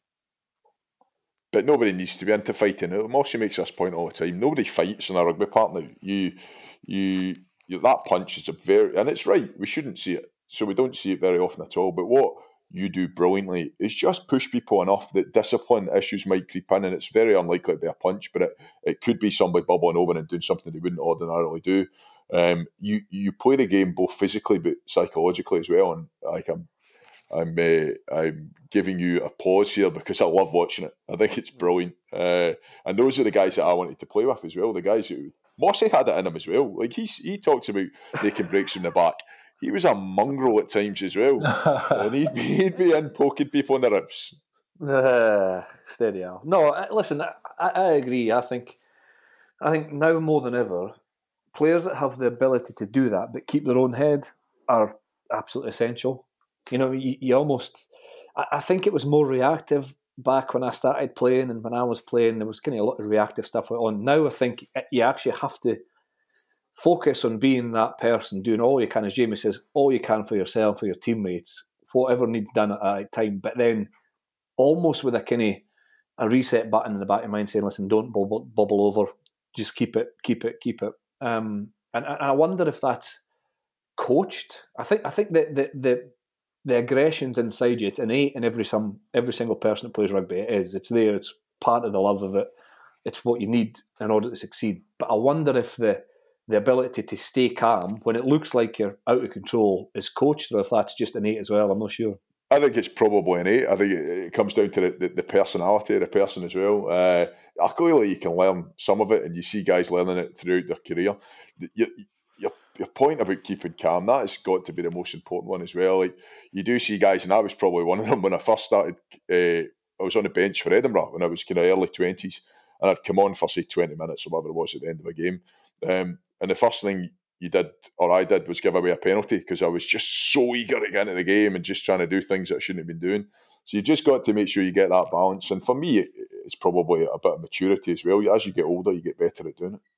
But nobody needs to be into fighting. Mossy makes this point all the time. Nobody fights in a rugby partner. You, you, you, that punch is a very, and it's right. We shouldn't see it, so we don't see it very often at all. But what you do brilliantly is just push people enough that discipline issues might creep in, and it's very unlikely to be a punch, but it, it could be somebody bubbling over and doing something they wouldn't ordinarily do. Um, you you play the game both physically but psychologically as well, and like I'm. I'm uh, I'm giving you applause here because I love watching it. I think it's brilliant, uh, and those are the guys that I wanted to play with as well. The guys who Mossy had it in him as well. Like he's he talks about making breaks from the back. He was a mongrel at times as well, and he'd be, he'd be in poking people in the ribs. Uh, steady, Al. No, listen, I, I agree. I think I think now more than ever, players that have the ability to do that but keep their own head are absolutely essential. You know, you, you almost... I, I think it was more reactive back when I started playing, and when I was playing, there was kind of a lot of reactive stuff on. Now I think you actually have to focus on being that person, doing all you can, as Jamie says, all you can for yourself, for your teammates, whatever needs done at that time. But then almost with a kind of a reset button in the back of your mind saying, listen, don't bubble, bubble over, just keep it, keep it, keep it. Um, and, and I wonder if that's coached. I think I think that the, the The aggression's inside you. It's innate in every some every single person that plays rugby. It is. It's there. It's part of the love of it. It's what you need in order to succeed. But I wonder if the the ability to stay calm when it looks like you're out of control is coached, or if that's just innate as well. I'm not sure. I think it's probably innate. I think it, it comes down to the, the, the personality of the person as well. Uh, clearly, you can learn some of it, and you see guys learning it throughout their career. You, Your, your point about keeping calm, that has got to be the most important one as well. Like you do see guys, and I was probably one of them when I first started. Uh, I was on the bench for Edinburgh when I was kind of early twenties, and I'd come on for say twenty minutes or whatever it was at the end of a game. Um, and the first thing you did, or I did, was give away a penalty because I was just so eager to get into the game and just trying to do things that I shouldn't have been doing. So you just got to make sure you get that balance. And for me, it, it's probably a bit of maturity as well. As you get older, you get better at doing it.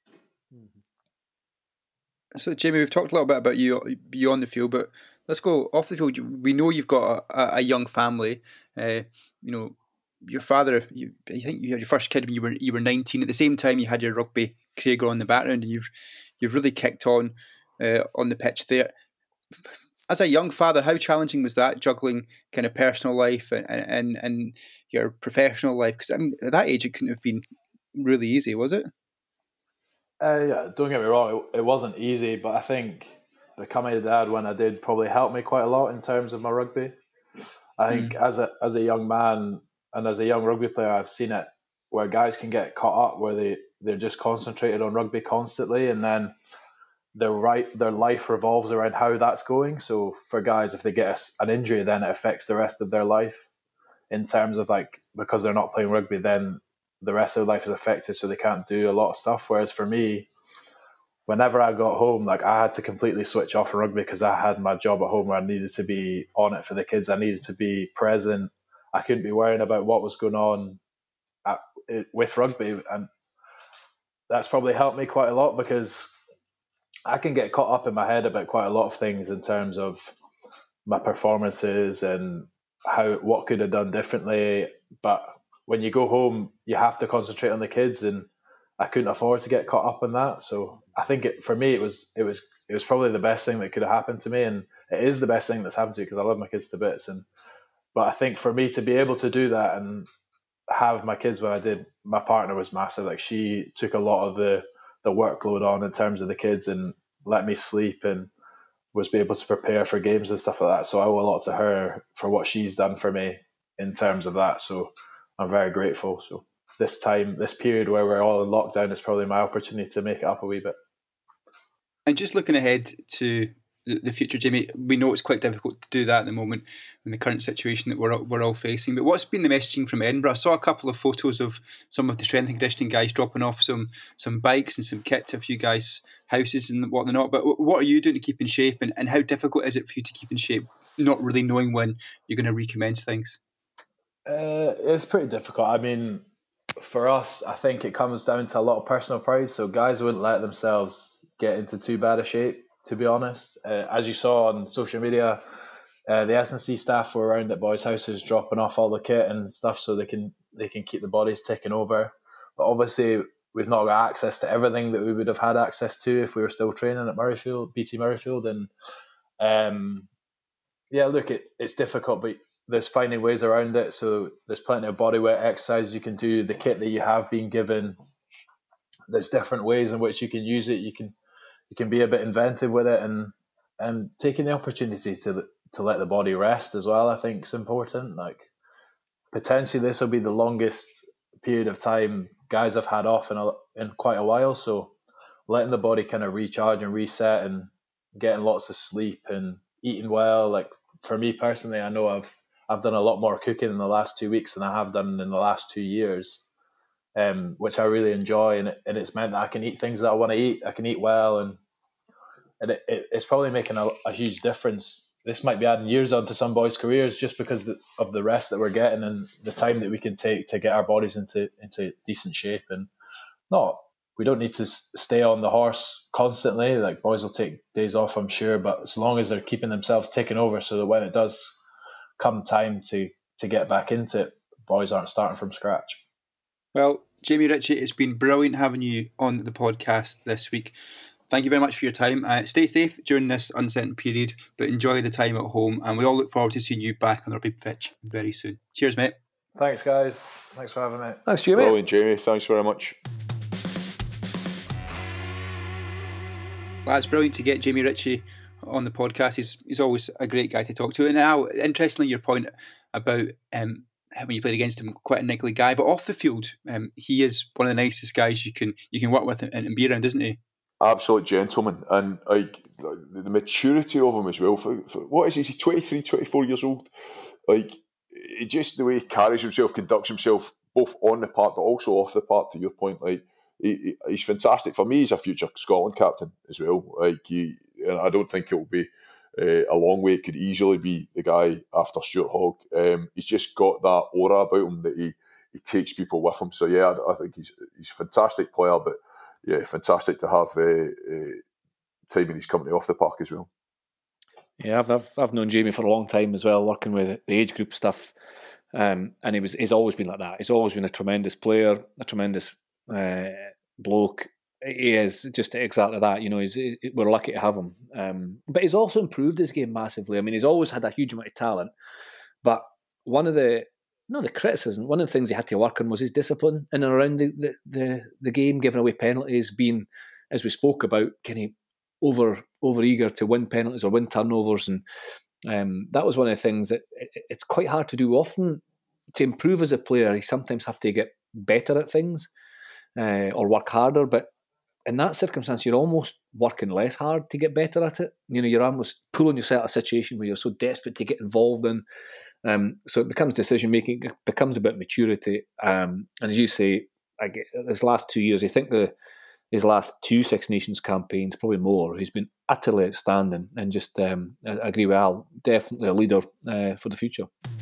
So, Jamie, we've talked a little bit about you you on the field, but let's go off the field. We know you've got a, a young family. Uh, you know, your father. You, I think you had your first kid when you were you were nineteen. At the same time, you had your rugby career going in the background, and you've you've really kicked on uh, on the pitch there. As a young father, how challenging was that, juggling kind of personal life and and, and your professional life? Because I mean, at that age, it couldn't have been really easy, was it? Uh, yeah, don't get me wrong, it, it wasn't easy, but I think becoming a dad when I did probably helped me quite a lot in terms of my rugby. I think mm. as a as a young man and as a young rugby player, I've seen it where guys can get caught up where they, they're just concentrated on rugby constantly, and then their right their life revolves around how that's going. So for guys, if they get a, an injury, then it affects the rest of their life in terms of like, because they're not playing rugby, then the rest of their life is affected, so they can't do a lot of stuff. Whereas for me, whenever I got home, like I had to completely switch off rugby because I had my job at home where I needed to be on it for the kids. I needed to be present. I couldn't be worrying about what was going on at, with rugby, and that's probably helped me quite a lot because I can get caught up in my head about quite a lot of things in terms of my performances and how what could have done differently. But when you go home, you have to concentrate on the kids, and I couldn't afford to get caught up in that. So I think it, for me, it was it was it was probably the best thing that could have happened to me, and it is the best thing that's happened to me because I love my kids to bits. And but I think for me to be able to do that and have my kids when I did, my partner was massive. Like she took a lot of the the workload on in terms of the kids and let me sleep and was able to prepare for games and stuff like that. So I owe a lot to her for what she's done for me in terms of that. So I'm very grateful. So this time, this period where we're all in lockdown is probably my opportunity to make it up a wee bit. And just looking ahead to the future, Jamie, we know it's quite difficult to do that at the moment in the current situation that we're all, we're all facing. But what's been the messaging from Edinburgh? I saw a couple of photos of some of the strength and conditioning guys dropping off some some bikes and some kit to a few guys' houses and whatnot. But what are you doing to keep in shape, and, and how difficult is it for you to keep in shape, not really knowing when you're going to recommence things? Uh, it's pretty difficult. I mean, for us, I think it comes down to a lot of personal pride. So guys wouldn't let themselves get into too bad a shape, to be honest. Uh, as you saw on social media, uh, the S and C staff were around at boys' houses dropping off all the kit and stuff so they can they can keep the bodies ticking over. But obviously, we've not got access to everything that we would have had access to if we were still training at Murrayfield, B T Murrayfield. And um, yeah, look, it, it's difficult, but there's finding ways around it. So there's plenty of bodyweight exercises you can do. The kit that you have been given, there's different ways in which you can use it. You can you can be a bit inventive with it, and and taking the opportunity to to let the body rest as well, I think is important. Like potentially this will be the longest period of time guys have had off in a, in quite a while. So letting the body kind of recharge and reset and getting lots of sleep and eating well. Like for me personally, I know I've I've done a lot more cooking in the last two weeks than I have done in the last two years, um, which I really enjoy. And, it, and it's meant that I can eat things that I want to eat. I can eat well, and and it, it, it's probably making a, a huge difference. This might be adding years onto some boys' careers just because of the rest that we're getting and the time that we can take to get our bodies into into decent shape. And not, we don't need to stay on the horse constantly. Like boys will take days off, I'm sure, but as long as they're keeping themselves ticking over, so that when it does come time to to get back into it, boys aren't starting from scratch. Well, Jamie Ritchie, it's been brilliant having you on the podcast this week. Thank you very much for your time. Uh, stay safe during this uncertain period, but enjoy the time at home. And we all look forward to seeing you back on our big pitch very soon. Cheers, mate. Thanks, guys. Thanks for having me. Thanks, Jamie. Brilliant, Jamie. Thanks very much. Well, it's brilliant to get Jamie Ritchie on the podcast. He's he's always a great guy to talk to. And now, interestingly, your point about um, when you played against him, quite a niggly guy, but off the field, um, he is one of the nicest guys you can you can work with and, and be around, isn't he? Absolute gentleman, and like the maturity of him as well. For, for what is he? Is he twenty-three, twenty-four years old? Like it, just the way he carries himself, conducts himself, both on the park but also off the park. To your point, like he, he, he's fantastic. For me, he's a future Scotland captain as well. Like he, and I don't think it will be uh, a long way. It could easily be the guy after Stuart Hogg. Um, he's just got that aura about him that he, he takes people with him. So yeah, I, I think he's he's a fantastic player, but. Yeah, fantastic to have uh, uh, time in his company off the park as well. Yeah, I've, I've I've known Jamie for a long time as well, working with the age group stuff, um, and he was he's always been like that. He's always been a tremendous player, a tremendous uh, bloke. He is just exactly that. You know, he's he, we're lucky to have him, um, but he's also improved his game massively. I mean, he's always had a huge amount of talent, but one of the No, the criticism, one of the things he had to work on was his discipline in and around the, the, the, the game, giving away penalties, being as we spoke about, kind of over over eager to win penalties or win turnovers, and um, that was one of the things that it, it's quite hard to do often. To improve as a player, you sometimes have to get better at things uh, or work harder, but in that circumstance, you're almost working less hard to get better at it. You know, you're almost pulling yourself out of a situation where you're so desperate to get involved in. Um, so it becomes decision making, it becomes about maturity. Um, and as you say, I get, this last two years, I think the his last two Six Nations campaigns, probably more, he's been utterly outstanding. And just, um, I, I agree with Al, definitely a leader uh, for the future.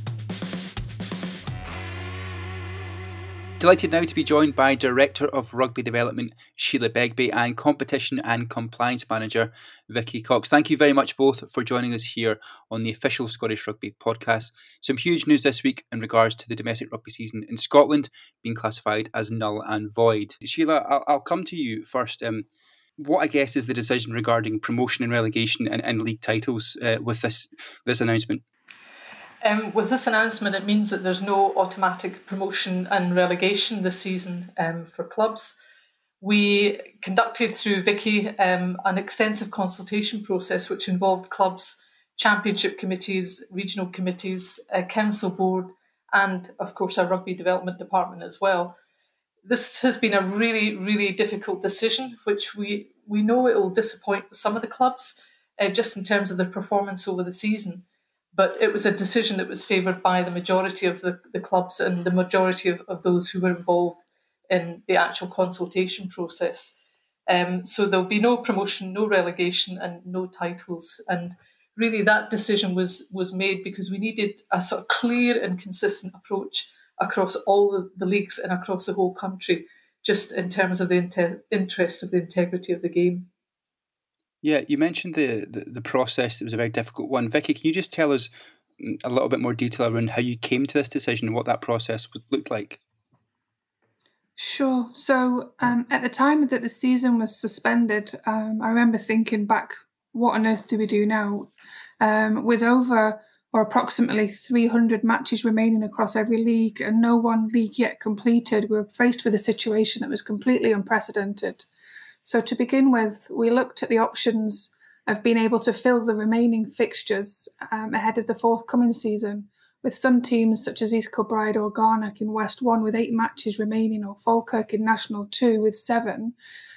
Delighted now to be joined by Director of Rugby Development Sheila Begbie and Competition and Compliance Manager Vicky Cox. Thank you very much both for joining us here on the official Scottish Rugby podcast. Some huge news this week in regards to the domestic rugby season in Scotland being classified as null and void. Sheila, I'll, I'll come to you first. Um, what I guess is the decision regarding promotion and relegation and, and league titles uh, with this this announcement? Um, with this announcement, it means that there's no automatic promotion and relegation this season um, for clubs. We conducted through Vicky um, an extensive consultation process which involved clubs, championship committees, regional committees, a council board, and of course our rugby development department as well. This has been a really, really difficult decision, which we, we know it will disappoint some of the clubs uh, just in terms of their performance over the season. But it was a decision that was favoured by the majority of the, the clubs and the majority of, of those who were involved in the actual consultation process. Um, so there'll be no promotion, no relegation and no titles. And really that decision was, was made because we needed a sort of clear and consistent approach across all the, the leagues and across the whole country, just in terms of the inter- interest of the integrity of the game. Yeah, you mentioned the, the, the process. It was a very difficult one. Vicky, can you just tell us a little bit more detail around how you came to this decision and what that process looked like? Sure. So um, at the time that the season was suspended, um, I remember thinking back, what on earth do we do now? Um, with over or approximately three hundred matches remaining across every league and no one league yet completed, we were faced with a situation that was completely unprecedented. So to begin with, we looked at the options of being able to fill the remaining fixtures um, ahead of the forthcoming season, with some teams such as East Kilbride or Garnock in West One with eight matches remaining, or Falkirk in National Two with seven.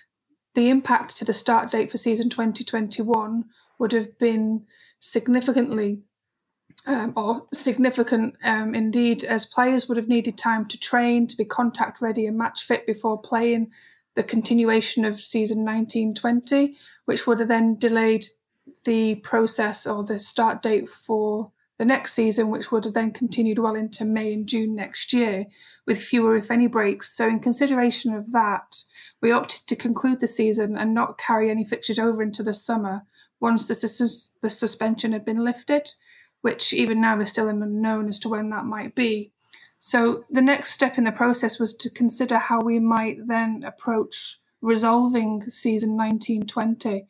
The impact to the start date for season twenty twenty-one would have been significantly Um, or significant um, indeed, as players would have needed time to train, to be contact ready and match fit before playing the continuation of season nineteen twenty, which would have then delayed the process or the start date for the next season, which would have then continued well into May and June next year, with fewer, if any, breaks. So in consideration of that, we opted to conclude the season and not carry any fixtures over into the summer once the, sus- the suspension had been lifted, which even now is still an unknown as to when that might be. So the next step in the process was to consider how we might then approach resolving season nineteen twenty,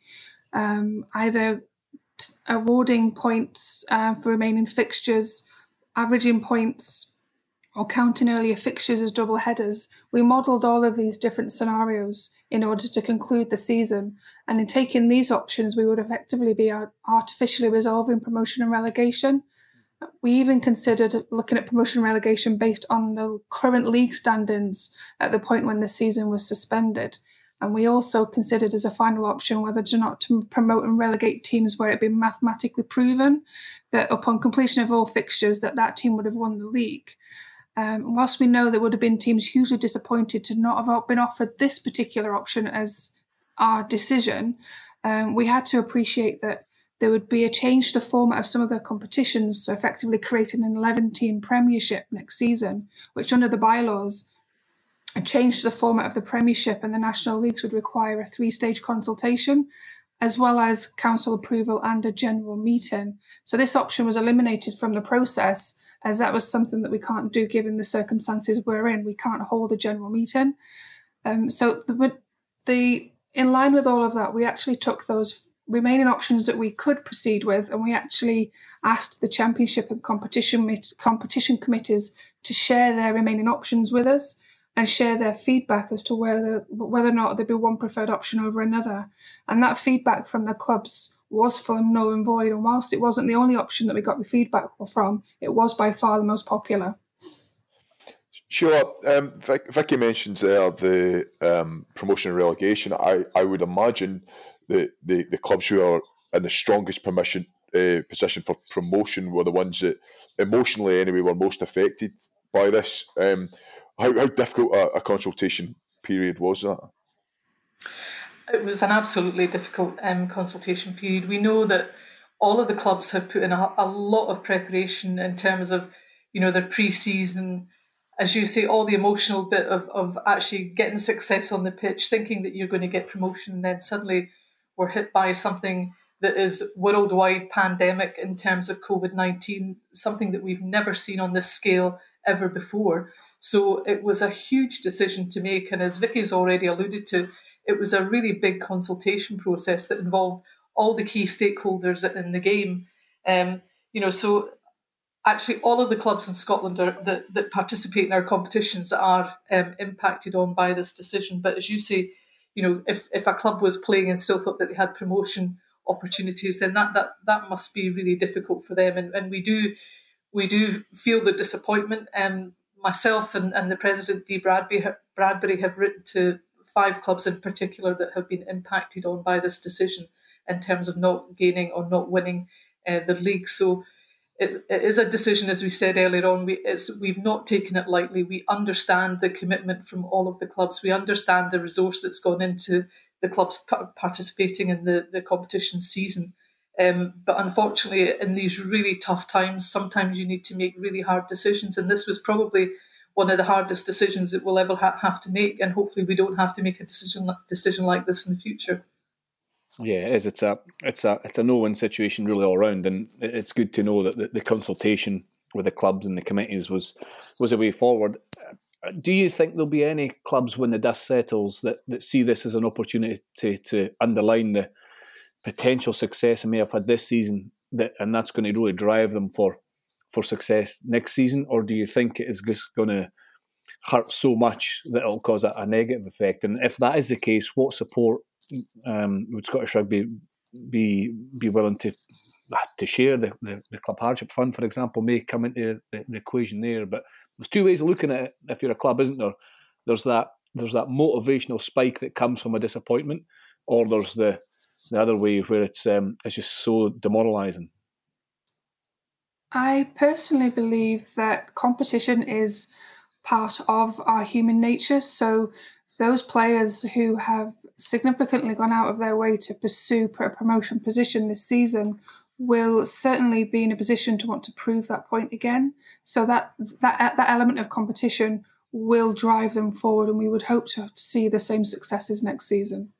um, either t- awarding points uh, for remaining fixtures, averaging points, or counting earlier fixtures as double headers. We modelled all of these different scenarios in order to conclude the season. And in taking these options, we would effectively be artificially resolving promotion and relegation. We even considered looking at promotion and relegation based on the current league standings at the point when the season was suspended. And we also considered as a final option whether or not to promote and relegate teams where it had been mathematically proven that upon completion of all fixtures that that team would have won the league. Um, whilst we know there would have been teams hugely disappointed to not have been offered this particular option as our decision, um, we had to appreciate that there would be a change to the format of some of the competitions, so effectively creating an eleven-team premiership next season, which under the bylaws, a change to the format of the premiership and the national leagues would require a three-stage consultation, as well as council approval and a general meeting. So this option was eliminated from the process, as that was something that we can't do given the circumstances we're in. We can't hold a general meeting. Um, so the, the in line with all of that, we actually took those remaining options that we could proceed with, and we actually asked the championship and competition competition committees to share their remaining options with us. and share their feedback as to whether whether or not there'd be one preferred option over another. And that feedback from the clubs was for them null and void. And whilst it wasn't the only option that we got the feedback from, it was by far the most popular. Sure. Um, Vic, Vicky mentions there the um, promotion and relegation. I, I would imagine that the, the clubs who are in the strongest permission, uh, position for promotion were the ones that emotionally anyway were most affected by this. Um, how, how difficult a, a consultation period was that? It was an absolutely difficult um, consultation period. We know that all of the clubs have put in a, a lot of preparation in terms of, you know, their pre-season, as you say, all the emotional bit of, of actually getting success on the pitch, thinking that you're going to get promotion, and then suddenly we're hit by something that is worldwide pandemic in terms of COVID nineteen, something that we've never seen on this scale ever before. So it was a huge decision to make. And as Vicky's already alluded to, it was a really big consultation process that involved all the key stakeholders in the game. Um, you know, so actually all of the clubs in Scotland are, that, that participate in our competitions are um, impacted on by this decision. But as you say, you know, if, if a club was playing and still thought that they had promotion opportunities, then that that, that must be really difficult for them. And, and we do we do feel the disappointment. Um, myself and, and the president, Dee Bradbury, Bradbury, have written to five clubs in particular that have been impacted on by this decision in terms of not gaining or not winning uh, the league. So it, it is a decision, as we said earlier on, we, it's, we've not taken it lightly. We understand the commitment from all of the clubs. We understand the resource that's gone into the clubs participating in the, the competition season. Um, but unfortunately, in these really tough times, sometimes you need to make really hard decisions. And this was probably one of the hardest decisions that we'll ever ha- have to make. And hopefully we don't have to make a decision decision like this in the future. Yeah, it is. It's a it's a it's a no-win situation really all round, and it's good to know that the, the consultation with the clubs and the committees was was a way forward. Do you think there'll be any clubs when the dust settles that, that see this as an opportunity to to underline the potential success they may have had this season, that and that's going to really drive them for for success next season, or do you think it is just going to hurt so much that it'll cause a, a negative effect? And if that is the case, what support um, would Scottish Rugby be be willing to to share? The, the, the Club Hardship Fund, for example, may come into the, the equation there. But there's two ways of looking at it. If you're a club, isn't there? There's that there's that motivational spike that comes from a disappointment, or there's the the other way where it's um, it's just so demoralising. I personally believe that competition is part of our human nature. So those players who have significantly gone out of their way to pursue a promotion position this season will certainly be in a position to want to prove that point again. So that that that element of competition will drive them forward, and we would hope to see the same successes next season.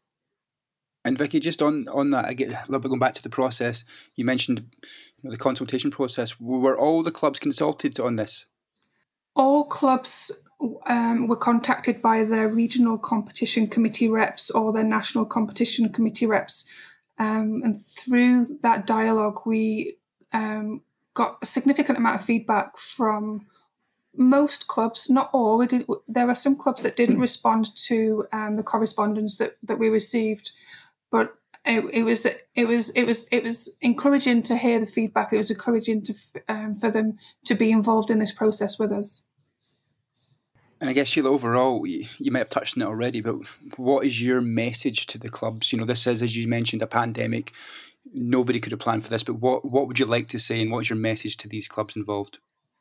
And Vicky, just on, on that, again, a little bit going back to the process, you mentioned you know, the consultation process. Were all the clubs consulted on this? All clubs um, were contacted by their regional competition committee reps or their national competition committee reps. Um, and through that dialogue, we um, got a significant amount of feedback from most clubs, not all. We did, there were some clubs that didn't respond to um, the correspondence that, that we received. But it, it was it was it was it was encouraging to hear the feedback. It was encouraging to um, for them to be involved in this process with us. And I guess, Sheila, overall, you, you might have touched on it already, but what is your message to the clubs? You know, this is, as you mentioned, a pandemic. Nobody could have planned for this, but what what would you like to say, and what's your message to these clubs involved?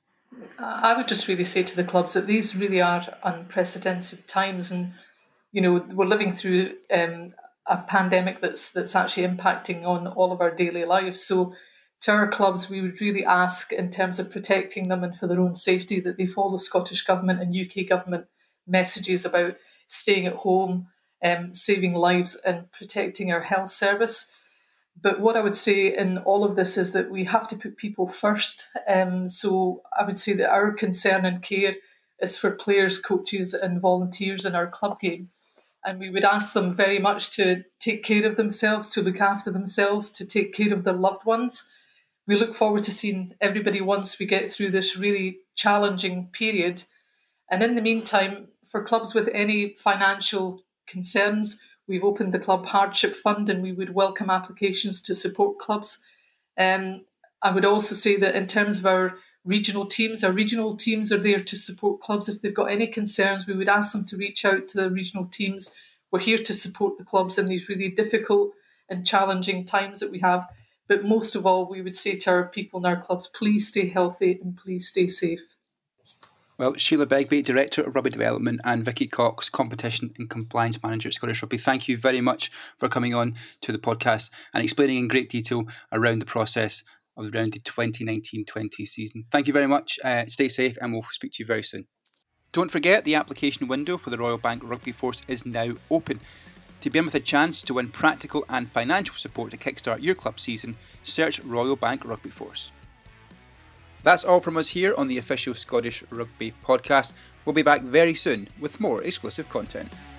I would just really say to the clubs that these really are unprecedented times, and you know we're living through um, a pandemic that's that's actually impacting on all of our daily lives. So to our clubs, we would really ask, in terms of protecting them and for their own safety, that they follow Scottish Government and U K Government messages about staying at home, um, saving lives and protecting our health service. But what I would say in all of this is that we have to put people first. Um, so I would say that our concern and care is for players, coaches and volunteers in our club game. And we would ask them very much to take care of themselves, to look after themselves, to take care of their loved ones. We look forward to seeing everybody once we get through this really challenging period. And in the meantime, for clubs with any financial concerns, we've opened the Club Hardship Fund, and we would welcome applications to support clubs. Um, I would also say that in terms of our regional teams, our regional teams are there to support clubs. If they've got any concerns, we would ask them to reach out to the regional teams. We're here to support the clubs in these really difficult and challenging times that we have. But most of all, we would say to our people in our clubs, please stay healthy and please stay safe. Well, Sheila Begbie, Director of Rugby Development, and Vicky Cox, Competition and Compliance Manager at Scottish Rugby, thank you very much for coming on to the podcast and explaining in great detail around the process of around the twenty nineteen twenty season. Thank you very much. Uh, stay safe, and we'll speak to you very soon. Don't forget, the application window for the Royal Bank Rugby Force is now open. To be in with a chance to win practical and financial support to kickstart your club season, search Royal Bank Rugby Force. That's all from us here on the official Scottish Rugby podcast. We'll be back very soon with more exclusive content.